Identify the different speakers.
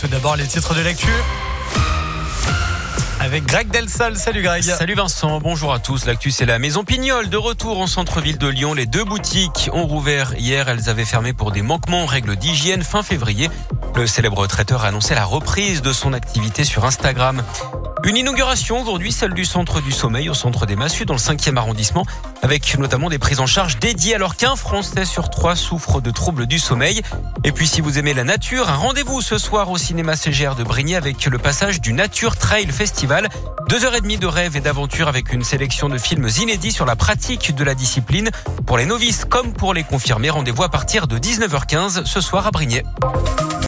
Speaker 1: tout d'abord les titres de l'actu. Avec Greg Delsol. Salut Greg.
Speaker 2: Salut Vincent, bonjour à tous. L'actu, c'est la Maison Pignol, de retour en centre-ville de Lyon. Les 2 boutiques ont rouvert hier. Elles avaient fermé pour des manquements aux règles d'hygiène fin février. Le célèbre traiteur a annoncé la reprise de son activité sur Instagram. Une inauguration aujourd'hui, celle du Centre du Sommeil au centre des Massues dans le 5e arrondissement, avec notamment des prises en charge dédiées alors qu'un Français sur 3 souffre de troubles du sommeil. Et puis si vous aimez la nature, un rendez-vous ce soir au cinéma CGR de Brigny avec le passage du Nature Trail Festival. 2h30 de rêve et d'aventure avec une sélection de films inédits sur la pratique de la discipline. Pour les novices comme pour les confirmés, rendez-vous à partir de 19h15 ce soir à Brignais.